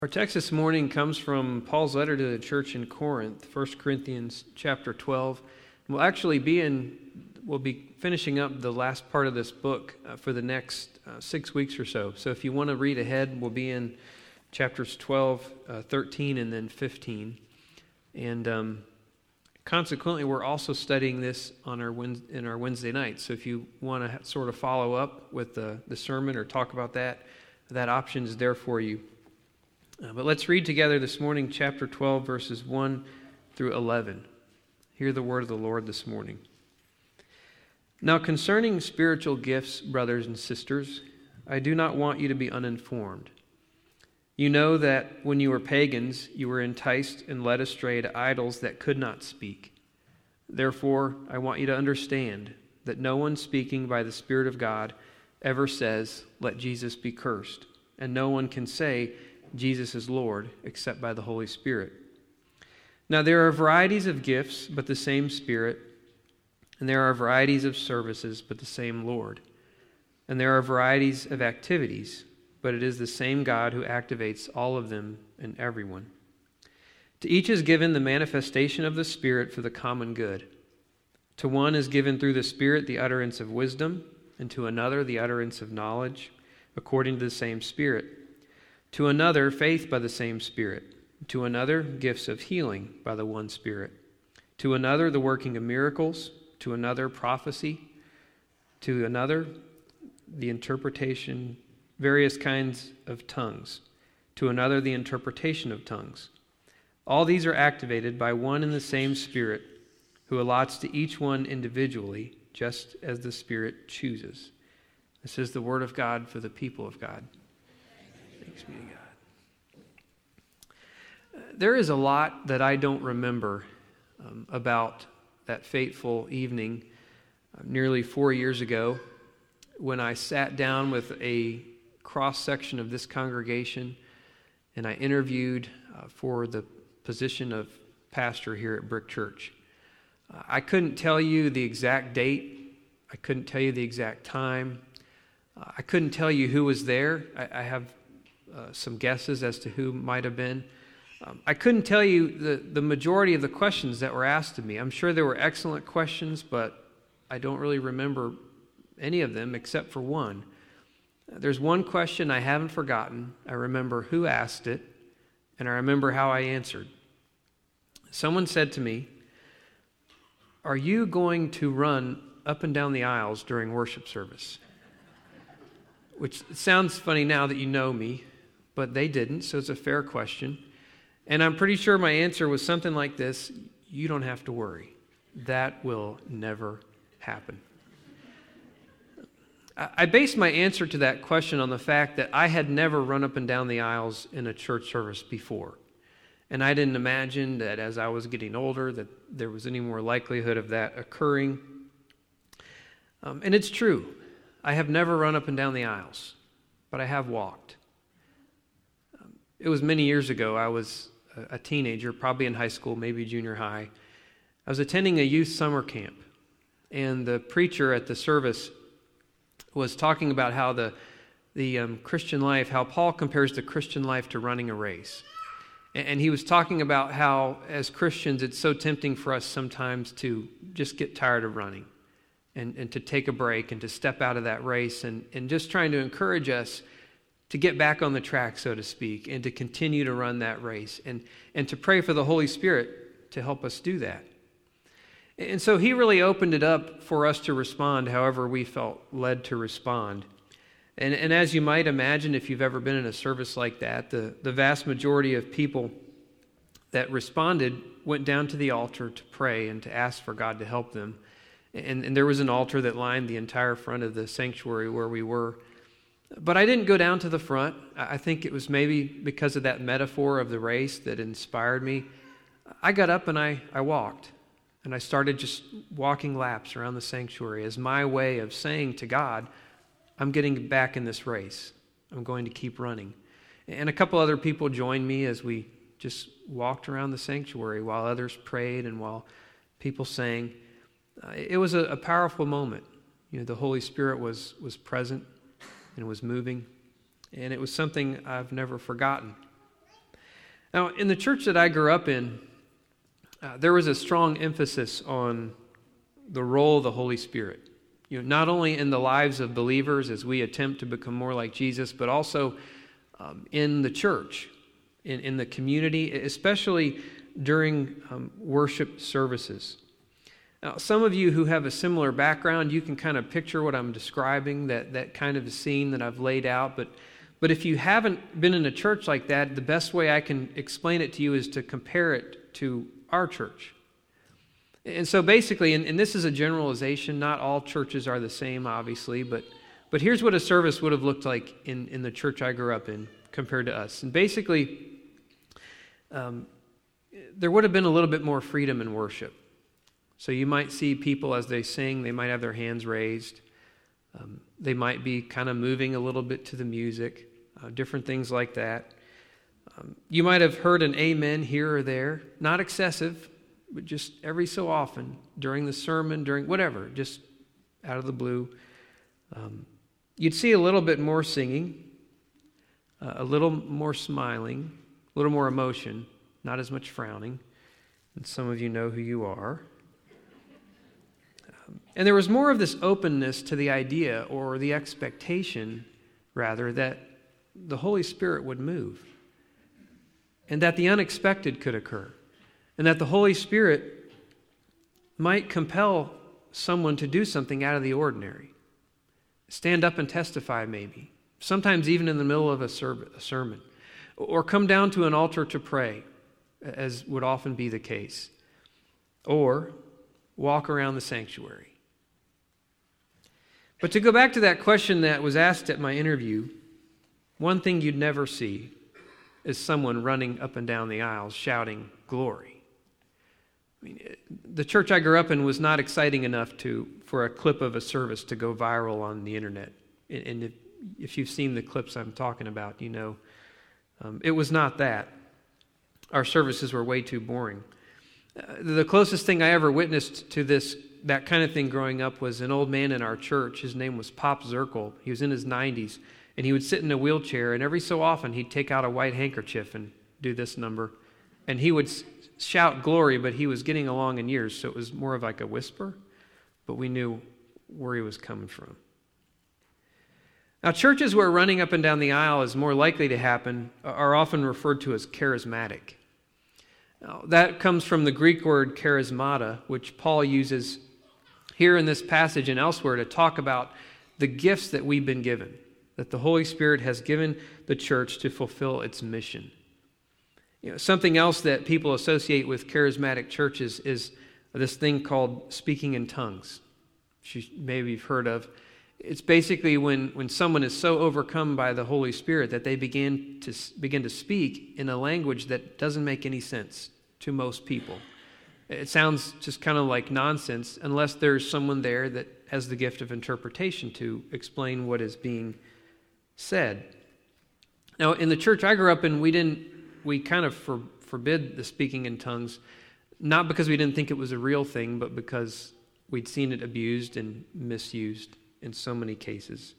Our text this morning comes from Paul's letter to the church in Corinth, 1 Corinthians chapter 12. We'll be finishing up the last part of this book for the next 6 weeks or so. So if you want to read ahead, we'll be in chapters 12, 13, and then 15. And consequently, we're also studying this on in our Wednesday nights. So if you want to sort of follow up with the sermon or talk about that option is there for you. But let's read together this morning, chapter 12, verses 1 through 11. Hear the word of the Lord this morning. Now concerning spiritual gifts, brothers and sisters, I do not want you to be uninformed. You know that when you were pagans, you were enticed and led astray to idols that could not speak. Therefore, I want you to understand that no one speaking by the Spirit of God ever says, "Let Jesus be cursed," and no one can say, "Jesus is Lord," except by the Holy Spirit. Now there are varieties of gifts, but the same Spirit. And there are varieties of services, but the same Lord. And there are varieties of activities, but it is the same God who activates all of them in everyone. To each is given the manifestation of the Spirit for the common good. To one is given through the Spirit the utterance of wisdom, and to another the utterance of knowledge, according to the same Spirit. To another, faith by the same Spirit. To another, gifts of healing by the one Spirit. To another, the working of miracles. To another, prophecy. To another, the interpretation, various kinds of tongues. To another, the interpretation of tongues. All these are activated by one and the same Spirit, who allots to each one individually, just as the Spirit chooses. This is the word of God for the people of God. Thanks be to God. There is a lot that I don't remember about that fateful evening nearly 4 years ago when I sat down with a cross-section of this congregation and I interviewed for the position of pastor here at Brick Church. I couldn't tell you the exact date. I couldn't tell you the exact time. I couldn't tell you who was there. I have some guesses as to who might have been. I couldn't tell you the majority of the questions that were asked of me. I'm sure there were excellent questions, but I don't really remember any of them except for one. There's one question I haven't forgotten. I remember who asked it, and I remember how I answered. Someone said to me, "Are you going to run up and down the aisles during worship service?" Which sounds funny now that you know me, but they didn't, so it's a fair question. And I'm pretty sure my answer was something like this: "You don't have to worry. That will never happen." I based my answer to that question on the fact that I had never run up and down the aisles in a church service before. And I didn't imagine that as I was getting older that there was any more likelihood of that occurring. And it's true. I have never run up and down the aisles, but I have walked. It was many years ago. I was a teenager, probably in high school, maybe junior high. I was attending a youth summer camp, and the preacher at the service was talking about how the Christian life, how Paul compares the Christian life to running a race. And he was talking about how, as Christians, it's so tempting for us sometimes to just get tired of running and to take a break and to step out of that race and just trying to encourage us to get back on the track, so to speak, and to continue to run that race and to pray for the Holy Spirit to help us do that. And so he really opened it up for us to respond however we felt led to respond. And as you might imagine, if you've ever been in a service like that, the vast majority of people that responded went down to the altar to pray and to ask for God to help them. And there was an altar that lined the entire front of the sanctuary where we were. But I didn't go down to the front. I think it was maybe because of that metaphor of the race that inspired me. I got up and I walked. And I started just walking laps around the sanctuary as my way of saying to God, I'm getting back in this race. I'm going to keep running. And a couple other people joined me as we just walked around the sanctuary while others prayed and while people sang. It was a powerful moment. The Holy Spirit was present and was moving. And it was something I've never forgotten. Now, in the church that I grew up in, there was a strong emphasis on the role of the Holy Spirit. Not only in the lives of believers as we attempt to become more like Jesus, but also in the church, in the community, especially during worship services. Now, some of you who have a similar background, you can kind of picture what I'm describing, that kind of scene that I've laid out. But if you haven't been in a church like that, the best way I can explain it to you is to compare it to our church. And so basically, and this is a generalization, not all churches are the same, obviously, but here's what a service would have looked like in the church I grew up in compared to us. And basically, there would have been a little bit more freedom in worship. So you might see people as they sing, they might have their hands raised. They might be kind of moving a little bit to the music, different things like that. You might have heard an amen here or there, not excessive, but just every so often during the sermon, during whatever, just out of the blue. You'd see a little bit more singing, a little more smiling, a little more emotion, not as much frowning. And some of you know who you are. And there was more of this openness to the idea, or the expectation, rather, that the Holy Spirit would move, and that the unexpected could occur, and that the Holy Spirit might compel someone to do something out of the ordinary. Stand up and testify, maybe. Sometimes even in the middle of a sermon. Or come down to an altar to pray, as would often be the case. Or walk around the sanctuary. But to go back to that question that was asked at my interview, one thing you'd never see is someone running up and down the aisles shouting glory. I mean, the church I grew up in was not exciting enough for a clip of a service to go viral on the internet. And if you've seen the clips I'm talking about, you know it was not that. Our services were way too boring. The closest thing I ever witnessed to that kind of thing growing up was an old man in our church. His name was Pop Zirkel. He was in his 90s, and he would sit in a wheelchair, and every so often he'd take out a white handkerchief and do this number. And he would shout glory, but he was getting along in years, so it was more of like a whisper, but we knew where he was coming from. Now, churches where running up and down the aisle is more likely to happen are often referred to as charismatic. Now, that comes from the Greek word charismata, which Paul uses here in this passage and elsewhere to talk about the gifts that we've been given, that the Holy Spirit has given the church to fulfill its mission. Something else that people associate with charismatic churches is this thing called speaking in tongues, which maybe you've heard of. It's basically when someone is so overcome by the Holy Spirit that they begin to speak in a language that doesn't make any sense to most people. It sounds just kind of like nonsense unless there's someone there that has the gift of interpretation to explain what is being said. Now, in the church I grew up in, we kind of forbid the speaking in tongues, not because we didn't think it was a real thing, but because we'd seen it abused and misused in so many cases.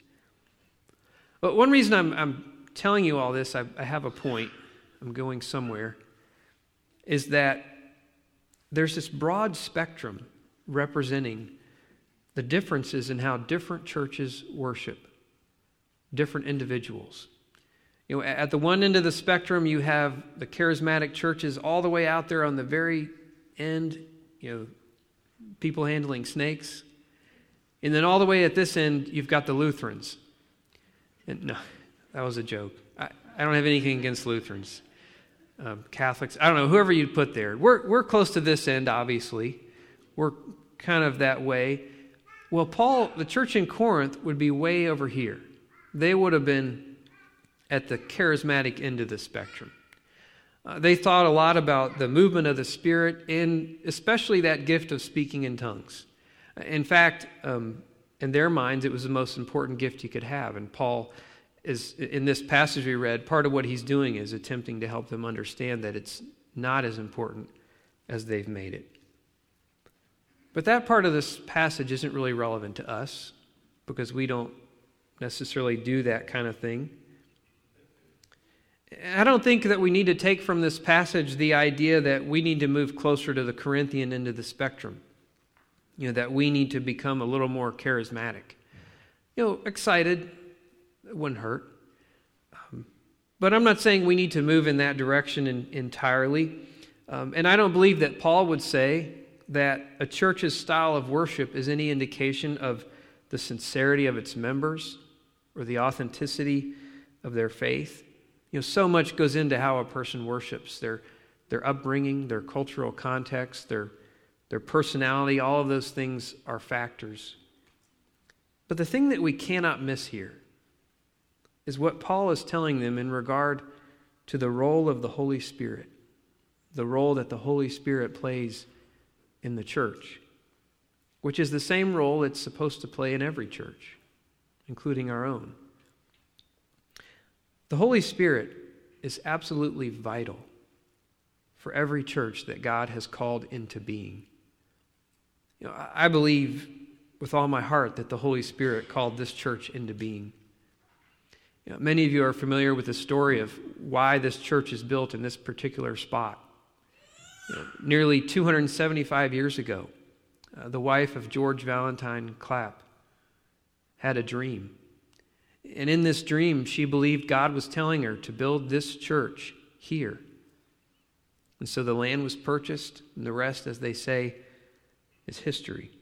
But one reason I'm telling you all this, I have a point, I'm going somewhere, is that there's this broad spectrum representing the differences in how different churches worship different individuals. At the one end of the spectrum, you have the charismatic churches all the way out there on the very end, people handling snakes. And then all the way at this end, you've got the Lutherans. And no, that was a joke. I don't have anything against Lutherans. Catholics, I don't know, whoever you'd put there. We're close to this end, obviously. We're kind of that way. Well, the church in Corinth would be way over here. They would have been at the charismatic end of the spectrum. They thought a lot about the movement of the Spirit and especially that gift of speaking in tongues. In fact, in their minds, it was the most important gift you could have. And Paul is, in this passage we read, part of what he's doing is attempting to help them understand that it's not as important as they've made it. But that part of this passage isn't really relevant to us because we don't necessarily do that kind of thing. I don't think that we need to take from this passage the idea that we need to move closer to the Corinthian end of the spectrum. That we need to become a little more charismatic. Excited, it wouldn't hurt. But I'm not saying we need to move in that direction entirely. And I don't believe that Paul would say that a church's style of worship is any indication of the sincerity of its members or the authenticity of their faith. So much goes into how a person worships, their upbringing, their cultural context, their personality. All of those things are factors. But the thing that we cannot miss here is what Paul is telling them in regard to the role of the Holy Spirit, the role that the Holy Spirit plays in the church, which is the same role it's supposed to play in every church, including our own. The Holy Spirit is absolutely vital for every church that God has called into being. I believe with all my heart that the Holy Spirit called this church into being. Many of you are familiar with the story of why this church is built in this particular spot. Nearly 275 years ago, the wife of George Valentine Clapp had a dream. And in this dream, she believed God was telling her to build this church here. And so the land was purchased, and the rest, as they say, is history.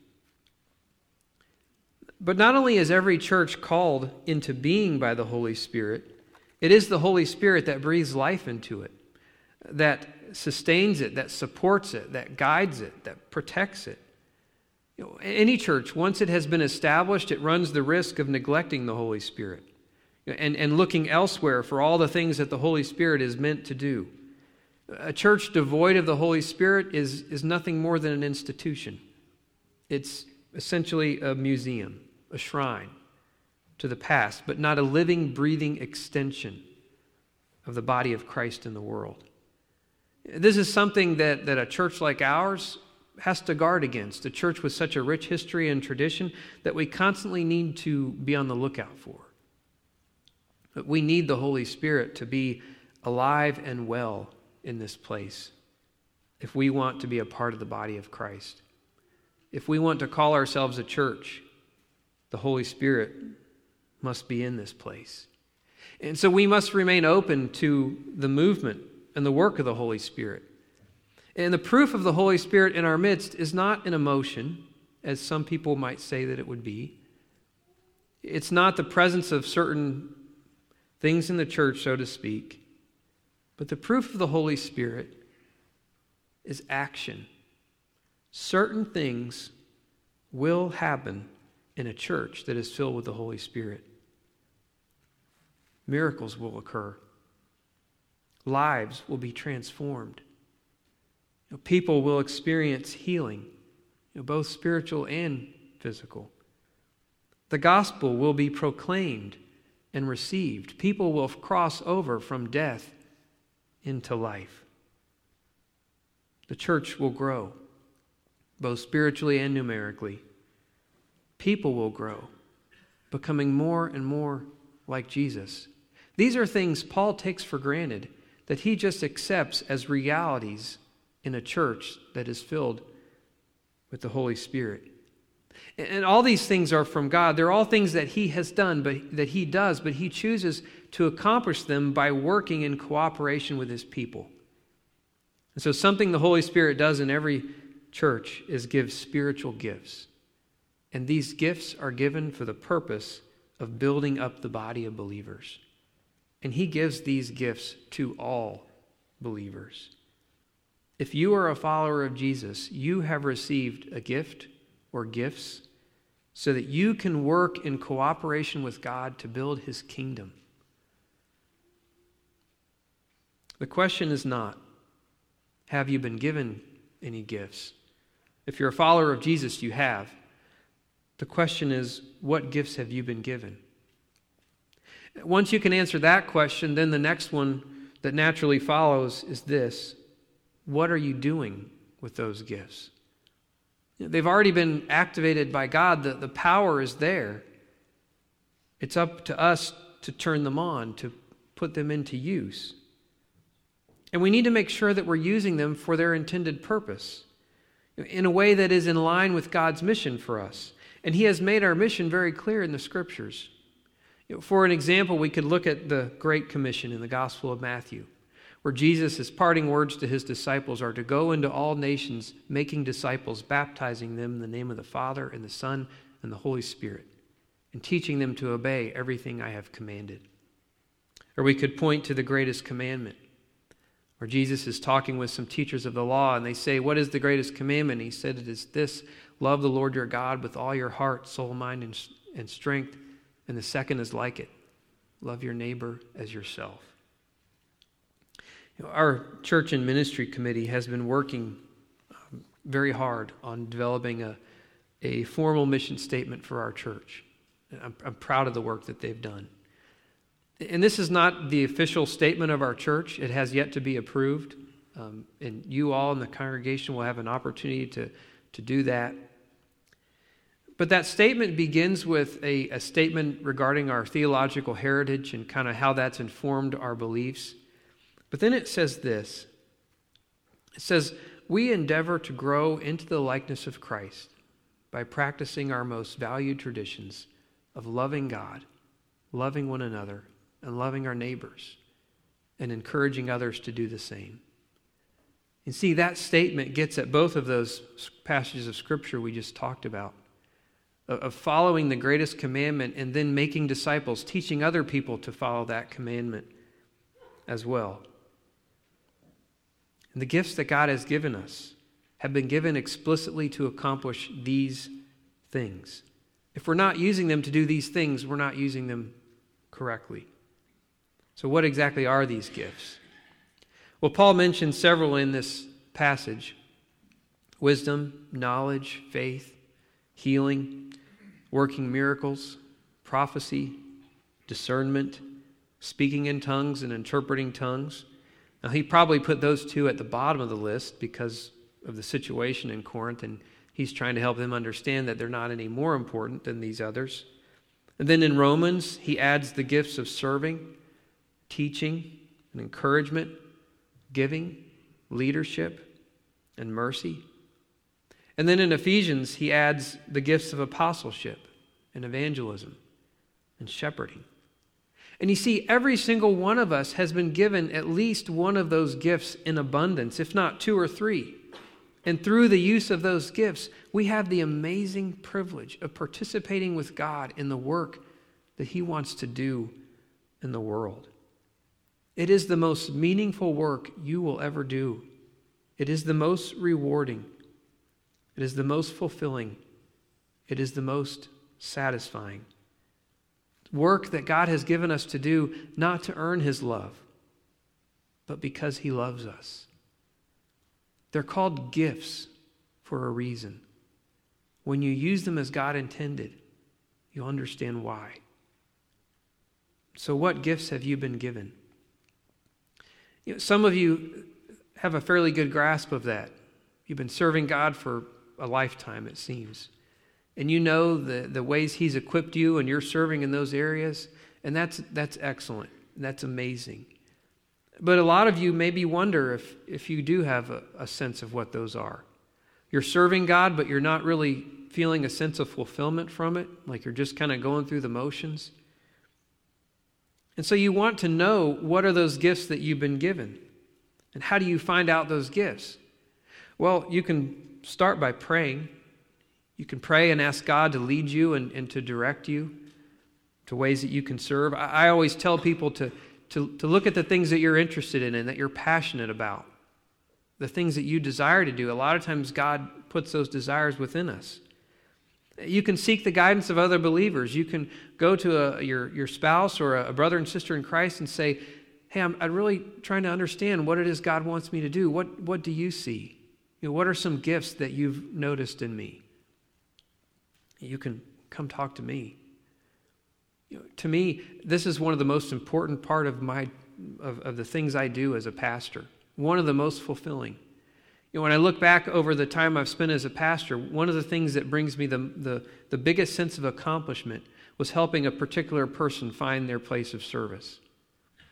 But not only is every church called into being by the Holy Spirit, it is the Holy Spirit that breathes life into it, that sustains it, that supports it, that guides it, that protects it. Any church, once it has been established, it runs the risk of neglecting the Holy Spirit and looking elsewhere for all the things that the Holy Spirit is meant to do. A church devoid of the Holy Spirit is nothing more than an institution. It's essentially a museum, a shrine to the past, but not a living, breathing extension of the body of Christ in the world. This is something that a church like ours has to guard against, a church with such a rich history and tradition that we constantly need to be on the lookout for. But we need the Holy Spirit to be alive and well in this place if we want to be a part of the body of Christ. If we want to call ourselves a church, the Holy Spirit must be in this place. And so we must remain open to the movement and the work of the Holy Spirit. And the proof of the Holy Spirit in our midst is not an emotion, as some people might say that it would be. It's not the presence of certain things in the church, so to speak. But the proof of the Holy Spirit is action. Certain things will happen in a church that is filled with the Holy Spirit. Miracles will occur. Lives will be transformed. People will experience healing, both spiritual and physical. The gospel will be proclaimed and received. People will cross over from death into life. The church will grow, both spiritually and numerically. People will grow, becoming more and more like Jesus. These are things Paul takes for granted, that he just accepts as realities in a church that is filled with the Holy Spirit. And all these things are from God. They're all things that he has done, but that he does, but he chooses to accomplish them by working in cooperation with his people. And so something the Holy Spirit does in every church is give spiritual gifts. And these gifts are given for the purpose of building up the body of believers. And he gives these gifts to all believers. If you are a follower of Jesus, you have received a gift or gifts so that you can work in cooperation with God to build his kingdom. The question is not, have you been given any gifts? If you're a follower of Jesus, you have. The question is, what gifts have you been given? Once you can answer that question, then the next one that naturally follows is this: what are you doing with those gifts? They've already been activated by God. The power is there. It's up to us to turn them on, to put them into use. And we need to make sure that we're using them for their intended purpose, in a way that is in line with God's mission for us. And He has made our mission very clear in the Scriptures. For an example, we could look at the Great Commission in the Gospel of Matthew, where Jesus' parting words to His disciples are to go into all nations, making disciples, baptizing them in the name of the Father and the Son and the Holy Spirit, and teaching them to obey everything I have commanded. Or we could point to the greatest commandment, where Jesus is talking with some teachers of the law, and they say, "What is the greatest commandment?" He said, "It is this, love the Lord your God with all your heart, soul, mind, and strength. And the second is like it, love your neighbor as yourself." Our church and ministry committee has been working very hard on developing a formal mission statement for our church. I'm proud of the work that they've done. And this is not the official statement of our church. It has yet to be approved. And you all in the congregation will have an opportunity to do that. But that statement begins with a statement regarding our theological heritage and kind of how that's informed our beliefs. But then it says this. It says, "We endeavor to grow into the likeness of Christ by practicing our most valued traditions of loving God, loving one another, and loving our neighbors, and encouraging others to do the same." And see, that statement gets at both of those passages of Scripture we just talked about, of following the greatest commandment and then making disciples, teaching other people to follow that commandment as well. And the gifts that God has given us have been given explicitly to accomplish these things. If we're not using them to do these things, we're not using them correctly. So what exactly are these gifts? Well, Paul mentions several in this passage: wisdom, knowledge, faith, healing, working miracles, prophecy, discernment, speaking in tongues and interpreting tongues. Now, he probably put those two at the bottom of the list because of the situation in Corinth, and he's trying to help them understand that they're not any more important than these others. And then in Romans, he adds the gifts of serving, teaching, and encouragement, giving, leadership, and mercy. And then in Ephesians, he adds the gifts of apostleship and evangelism and shepherding. And you see, every single one of us has been given at least one of those gifts in abundance, if not two or three. And through the use of those gifts, we have the amazing privilege of participating with God in the work that He wants to do in the world. It is the most meaningful work you will ever do. It is the most rewarding. It is the most fulfilling. It is the most satisfying. Work that God has given us to do, not to earn His love, but because He loves us. They're called gifts for a reason. When you use them as God intended, you'll understand why. So what gifts have you been given? Some of you have a fairly good grasp of that. You've been serving God for a lifetime, it seems. And you know the ways He's equipped you, and you're serving in those areas, and that's excellent. That's amazing. But a lot of you maybe wonder if you do have a sense of what those are. You're serving God, but you're not really feeling a sense of fulfillment from it, like you're just kind of going through the motions. And so you want to know, what are those gifts that you've been given? And how do you find out those gifts? Well, you can start by praying. You can pray and ask God to lead you and to direct you to ways that you can serve. I always tell people to look at the things that you're interested in and that you're passionate about, the things that you desire to do. A lot of times God puts those desires within us. You can seek the guidance of other believers. You can go to your spouse or a brother and sister in Christ and say, "Hey, I'm really trying to understand what it is God wants me to do. What do you see? What are some gifts that you've noticed in me?" You can come talk to me. To me, this is one of the most important part of the things I do as a pastor. One of the most fulfilling. When I look back over the time I've spent as a pastor, one of the things that brings me the biggest sense of accomplishment was helping a particular person find their place of service.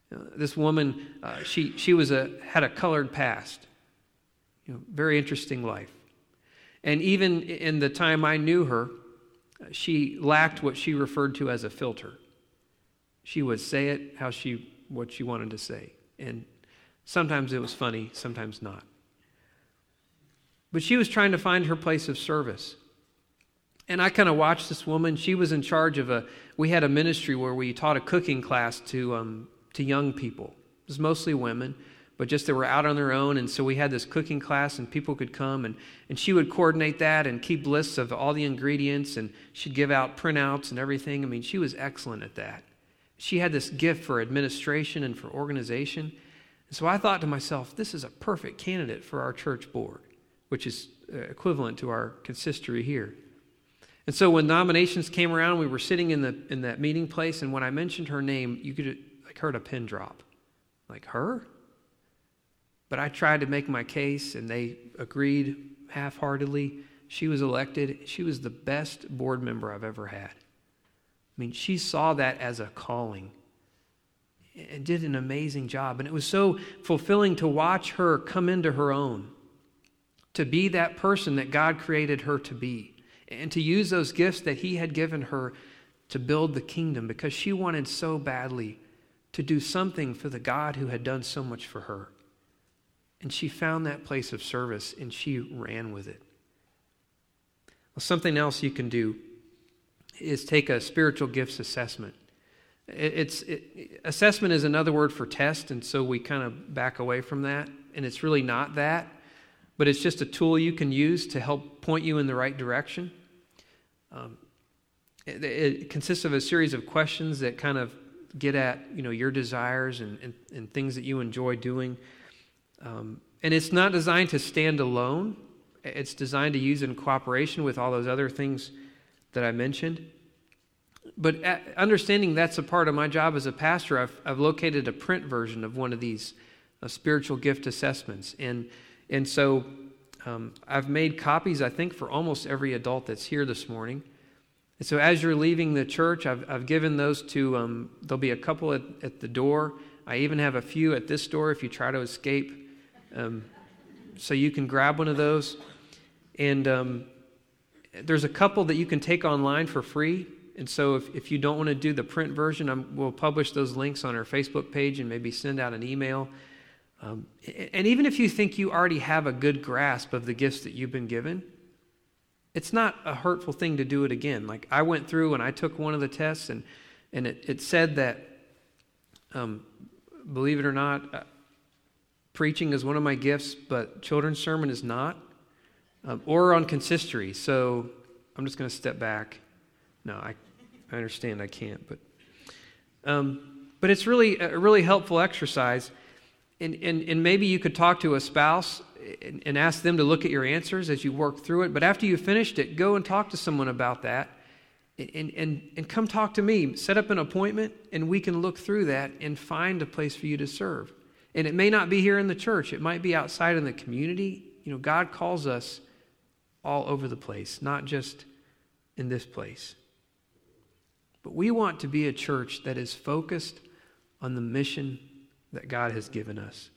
This woman, she had a colored past, very interesting life. And even in the time I knew her, she lacked what she referred to as a filter. She would say it what she wanted to say. And sometimes it was funny, sometimes not. But she was trying to find her place of service. And I kind of watched this woman. She was in charge of we had a ministry where we taught a cooking class to young people. It was mostly women, but just they were out on their own. And so we had this cooking class and people could come and she would coordinate that and keep lists of all the ingredients, and she'd give out printouts and everything. I mean, she was excellent at that. She had this gift for administration and for organization. And so I thought to myself, this is a perfect candidate for our church board, which is equivalent to our consistory here. And so when nominations came around, we were sitting in that meeting place, and when I mentioned her name, you could heard a pin drop. Like, her? But I tried to make my case, and they agreed half-heartedly. She was elected. She was the best board member I've ever had. I mean, she saw that as a calling and did an amazing job. And it was so fulfilling to watch her come into her own, to be that person that God created her to be, and to use those gifts that He had given her to build the kingdom, because she wanted so badly to do something for the God who had done so much for her. And she found that place of service, and she ran with it. Well, something else you can do is take a spiritual gifts assessment. Assessment is another word for test, and so we kind of back away from that. And it's really not that, but it's just a tool you can use to help point you in the right direction. It consists of a series of questions that kind of get at your desires and things that you enjoy doing. And it's not designed to stand alone. It's designed to use in cooperation with all those other things that I mentioned. But understanding that's a part of my job as a pastor, I've located a print version of one of these spiritual gift assessments. And so I've made copies, I think, for almost every adult that's here this morning. And so as you're leaving the church, I've given those to, there'll be a couple at the door. I even have a few at this door if you try to escape. So you can grab one of those. And there's a couple that you can take online for free. And so if you don't want to do the print version, we'll publish those links on our Facebook page and maybe send out an email. And even if you think you already have a good grasp of the gifts that you've been given, it's not a hurtful thing to do it again. Like, I went through and I took one of the tests, and it said that, believe it or not, preaching is one of my gifts, but children's sermon is not, or on consistory. So I'm just going to step back. No, I understand I can't, but it's really a really helpful exercise. And maybe you could talk to a spouse and ask them to look at your answers as you work through it. But after you've finished it, go and talk to someone about that and come talk to me. Set up an appointment, and we can look through that and find a place for you to serve. And it may not be here in the church. It might be outside in the community. God calls us all over the place, not just in this place. But we want to be a church that is focused on the mission that God has given us.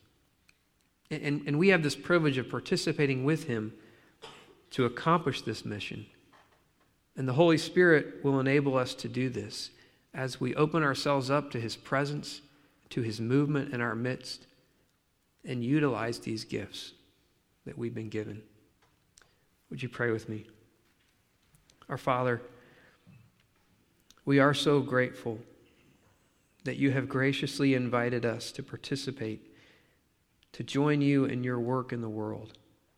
And we have this privilege of participating with Him to accomplish this mission. And the Holy Spirit will enable us to do this as we open ourselves up to His presence, to His movement in our midst, and utilize these gifts that we've been given. Would you pray with me? Our Father, we are so grateful that you have graciously invited us to participate, to join you in your work in the world.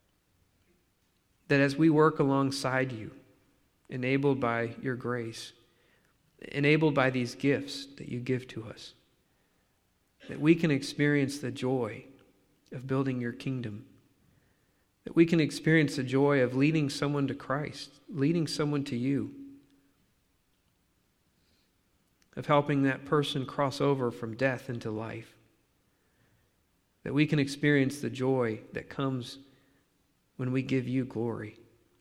That as we work alongside you, enabled by your grace, enabled by these gifts that you give to us, that we can experience the joy of building your kingdom, that we can experience the joy of leading someone to Christ, leading someone to you, of helping that person cross over from death into life, that we can experience the joy that comes when we give you glory.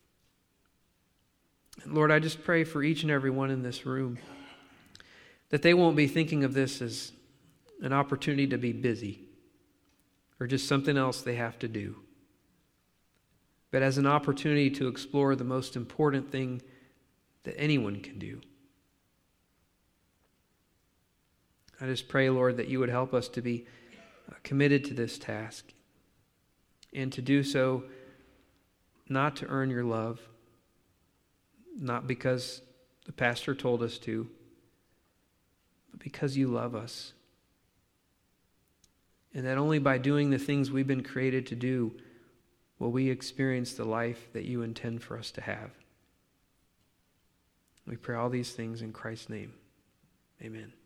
And Lord, I just pray for each and every one in this room that they won't be thinking of this as an opportunity to be busy or just something else they have to do, but as an opportunity to explore the most important thing that anyone can do. I just pray, Lord, that you would help us to be committed to this task and to do so not to earn your love, not because the pastor told us to, but because you love us. And that only by doing the things we've been created to do will we experience the life that you intend for us to have. We pray all these things in Christ's name. Amen.